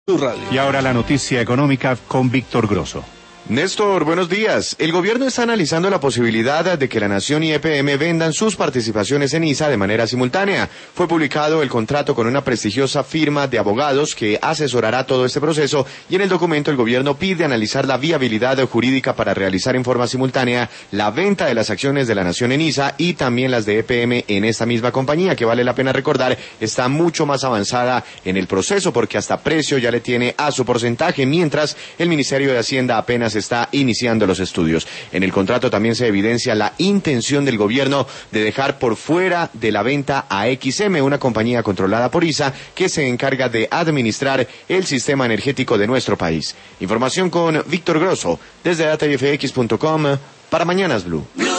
Radio. Y ahora la noticia económica con Víctor Grosso. Néstor, buenos días. El gobierno está analizando la posibilidad de que la Nación y EPM vendan sus participaciones en ISA de manera simultánea. Fue publicado el contrato con una prestigiosa firma de abogados que asesorará todo este proceso y en el documento el gobierno pide analizar la viabilidad jurídica para realizar en forma simultánea la venta de las acciones de la Nación en ISA y también las de EPM en esta misma compañía, que vale la pena recordar está mucho más avanzada en el proceso porque hasta precio ya le tiene a su porcentaje, mientras el Ministerio de Hacienda apenas está iniciando los estudios. En el contrato también se evidencia la intención del gobierno de dejar por fuera de la venta a XM, una compañía controlada por ISA que se encarga de administrar el sistema energético de nuestro país. Información con Víctor Grosso desde datafx.com para Mañanas Blue.